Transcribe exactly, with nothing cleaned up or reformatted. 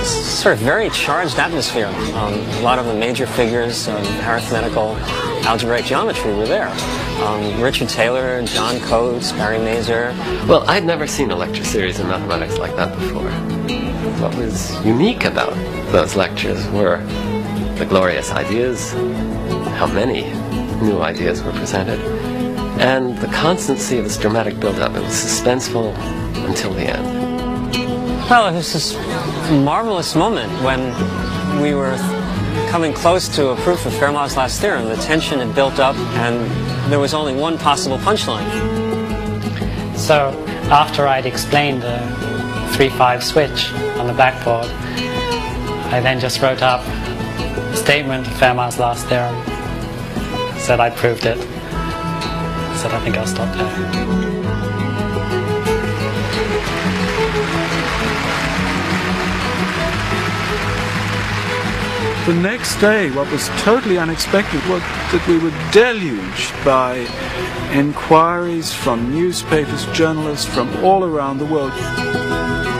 sort of very charged atmosphere. Um, a lot of the major figures of arithmetical algebraic geometry were there. Um, Richard Taylor, John Coates, Barry Mazur. Well, I'd never seen a lecture series in mathematics like that before. What was unique about those lectures were the glorious ideas, how many new ideas were presented, and the constancy of this dramatic build-up. It was suspenseful until the end. Well, it was this marvelous moment when we were coming close to a proof of Fermat's last theorem. The tension had built up, and there was only one possible punchline. So, after I'd explained the three five switch on the blackboard, I then just wrote up a statement of Fermat's last theorem. Said I proved it. Said I think I'll stop there. The next day, what was totally unexpected was that we were deluged by inquiries from newspapers, journalists from all around the world.